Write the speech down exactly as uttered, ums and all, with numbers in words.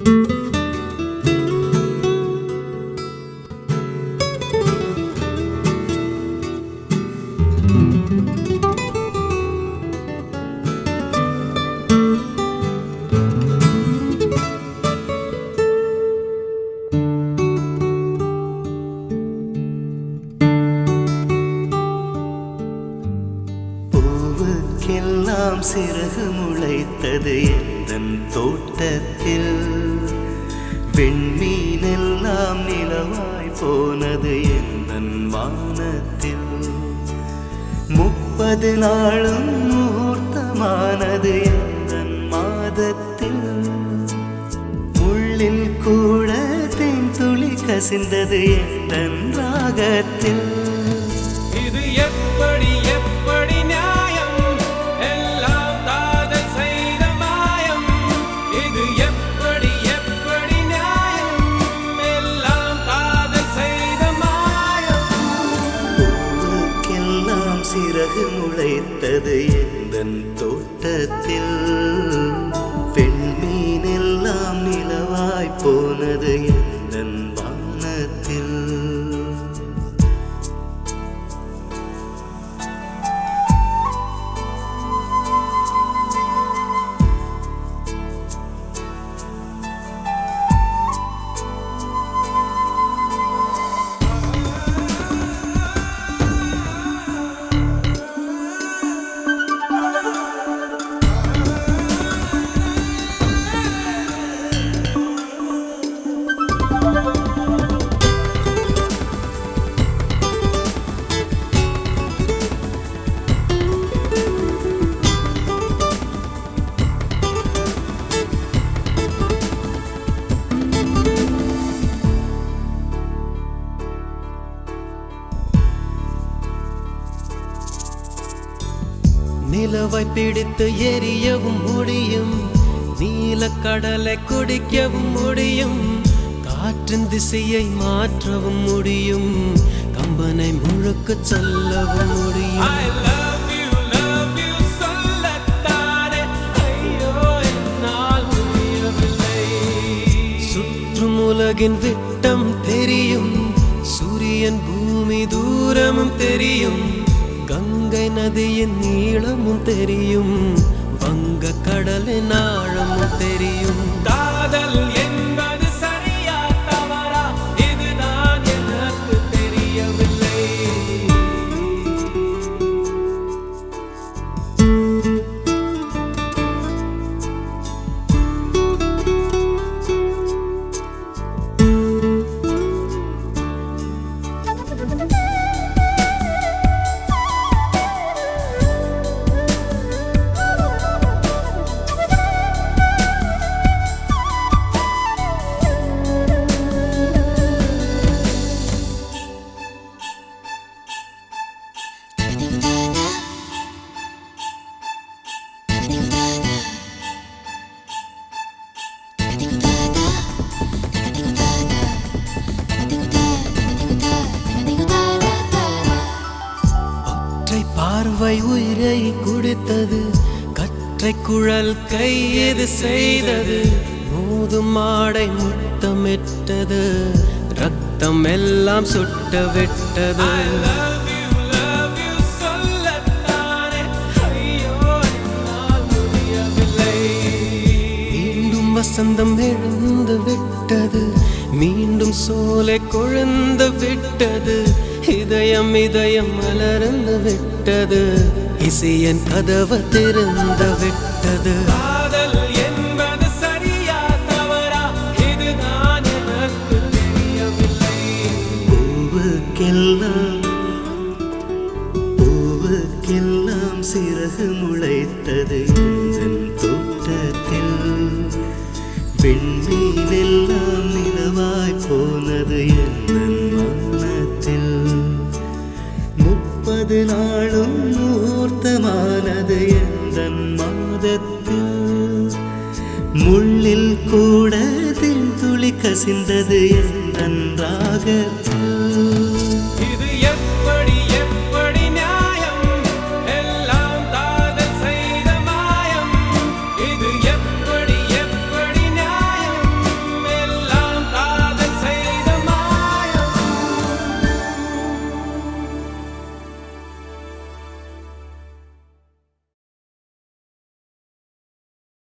பூவுக்கெல்லாம் சிறகு முளைத்தது எந்தன் தோட்டத்தில், வெண்மீனெல்லாம் நிலவாய் போனது எந்தன் வானத்தில். முப்பது நாளும் முகூர்த்தமானது எந்தன் மாதத்தில், முள்ளில் கூட தேன் துளி கசிந்தது எந்தன் ராகத்தில். இது எப்படி எப்படி நியாயம், எல்லாம் காதல் செய்த மாயம். இது எப்படி எப்படி நியாயம், எல்லாம் காதல் செய்த மாயம். பூவுக்கெல்லாம் சிறகு முளைத்தது எந்தன் தோட்டத்தில், வெண்மீனெல்லாம் நிலவாய் போனது எந்தன் வானத்தில். நிலவை பிடித்து எரியவும் முடியும், நீலக்கடலை குடிக்கவும் முடியும், காற்றின் திசையை மாற்றவும் முடியும், கம்பனை முழுக்க சொல்லவும் முடியும். I love you, love you சொல்லத்தானே, ஐயோ என்னால் முடியவில்லை. சுற்றும் உலகின் விட்டம் தெரியும், சூரியன் பூமி தூரமும் தெரியும், கங்கை நதியின் நீளமும் தெரியும், வங்க கடலின் ஆழமும் தெரியும். காதல் என்பது சரியா தவறா, இதுதான் எனக்கு தெரியவில்லை. பார்வை உயிரை குடித்தது, கற்றை குழல் கையது செய்தது, மோதும் ஆடை முத்தமிட்டது, ரத்தம் எல்லாம் சுட்ட விட்டது. மீண்டும் வசந்தம் எழுந்து விட்டது, மீண்டும் சோலை கொழுந்து விட்டது, இதயம் இதயம் மலர்ந்து விட்டது, இசையன் கதவு திறந்து விட்டது. காதல் என்பது சரியா தவறா, இதுதான் எனக்கு தெரியவில்லை. பூவுக்கெல்லாம் பூவுக்கெல்லாம் சிறகு முளைத்தது எந்தன் தோட்டத்தில், வெண்மீனெல்லாம் நிலவாய் போனது எந்தன் வானத்தில். முப்பது நாளும் முகூர்த்தமானது எந்தன் மாதத்தில், முள்ளில் கூட தேன் துளி கசிந்தது எந்தன் ராகத்தில்.